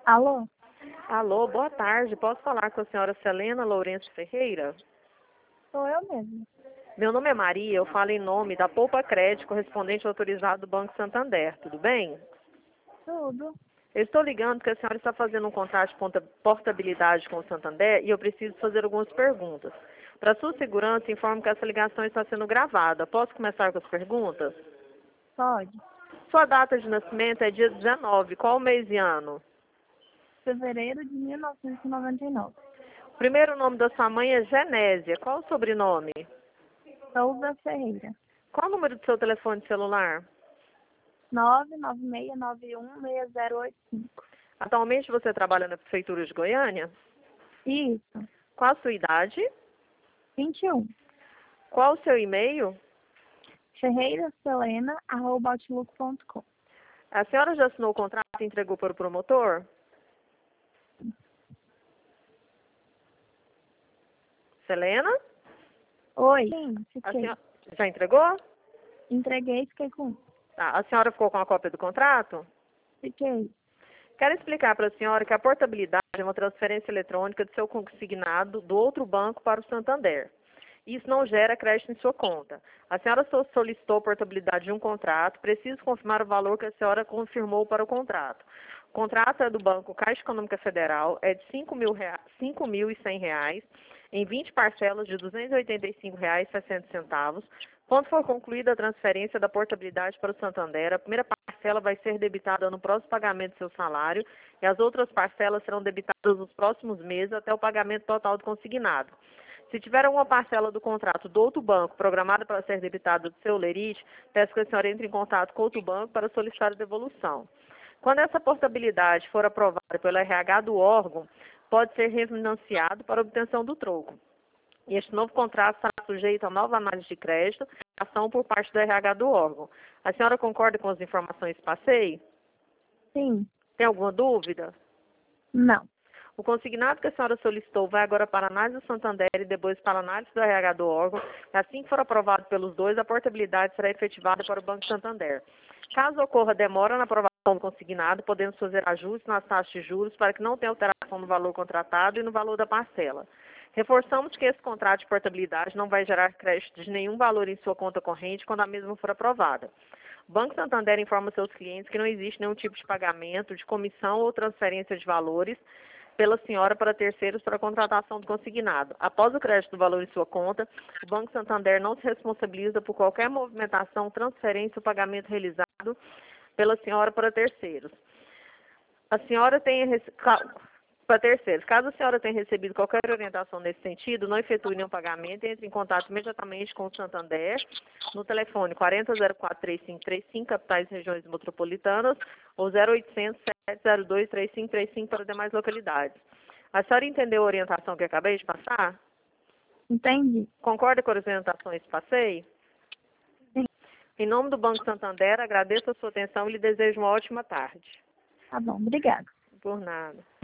Alô? Alô, boa tarde. Posso falar com a senhora Selena Lourenço Ferreira? Sou eu mesmo. Meu nome é Maria, eu falo em nome da Poupa Crédito, correspondente autorizado do Banco Santander. Tudo bem? Tudo. Eu estou ligando porque a senhora está fazendo um contrato de portabilidade com o Santander e eu preciso fazer algumas perguntas. Para sua segurança, informo que essa ligação está sendo gravada. Posso começar com as perguntas? Pode. Sua data de nascimento é dia 19. Qual mês e ano? Fevereiro de 1999. O primeiro nome da sua mãe é Genésia. Qual o sobrenome? Souza Ferreira. Qual o número do seu telefone celular? 996916085. Atualmente você trabalha na Prefeitura de Goiânia? Isso. Qual a sua idade? 21. Qual o seu e-mail? ferreiraselena@outlook.com. A senhora já assinou o contrato e entregou para o promotor? Selena? Oi. Sim, A fiquei. senhora já entregou? Entreguei e fiquei com. Tá. A senhora ficou com a cópia do contrato? Fiquei. Quero explicar para a senhora que a portabilidade é uma transferência eletrônica do seu consignado do outro banco para o Santander. Isso não gera crédito em sua conta. A senhora solicitou a portabilidade de um contrato, preciso confirmar o valor que a senhora confirmou para o contrato. O contrato é do Banco Caixa Econômica Federal, é de R$ 5.100, em 20 parcelas de R$ 285,60. Quando for concluída a transferência da portabilidade para o Santander, a primeira parcela vai ser debitada no próximo pagamento do seu salário e as outras parcelas serão debitadas nos próximos meses até o pagamento total do consignado. Se tiver alguma parcela do contrato do outro banco programada para ser debitada do seu lerite, peço que a senhora entre em contato com outro banco para solicitar a devolução. Quando essa portabilidade for aprovada pelo RH do órgão, pode ser refinanciado para obtenção do troco. E este novo contrato será sujeito a nova análise de crédito e ação por parte do RH do órgão. A senhora concorda com as informações que passei? Sim. Tem alguma dúvida? Não. O consignado que a senhora solicitou vai agora para a análise do Santander e depois para a análise do RH do órgão. Assim que for aprovado pelos dois, a portabilidade será efetivada para o Banco Santander. Caso ocorra demora na aprovação do consignado, podemos fazer ajustes nas taxas de juros para que não tenha alteração no valor contratado e no valor da parcela. Reforçamos que esse contrato de portabilidade não vai gerar crédito de nenhum valor em sua conta corrente quando a mesma for aprovada. O Banco Santander informa seus clientes que não existe nenhum tipo de pagamento, de comissão ou transferência de valores pela senhora para terceiros para a contratação do consignado. Após o crédito do valor em sua conta, o Banco Santander não se responsabiliza por qualquer movimentação, transferência ou pagamento realizado pela senhora para terceiros. A senhora tenha para terceiros. Caso a senhora tenha recebido qualquer orientação nesse sentido, não efetue nenhum pagamento, entre em contato imediatamente com o Santander no telefone 4004-3535, capitais e regiões metropolitanas, ou 0800-702-3535 para demais localidades. A senhora entendeu a orientação que acabei de passar? Entendi. Concorda com as orientações que passei? Sim. Em nome do Banco Santander, agradeço a sua atenção e lhe desejo uma ótima tarde. Tá bom. Obrigada. Por nada.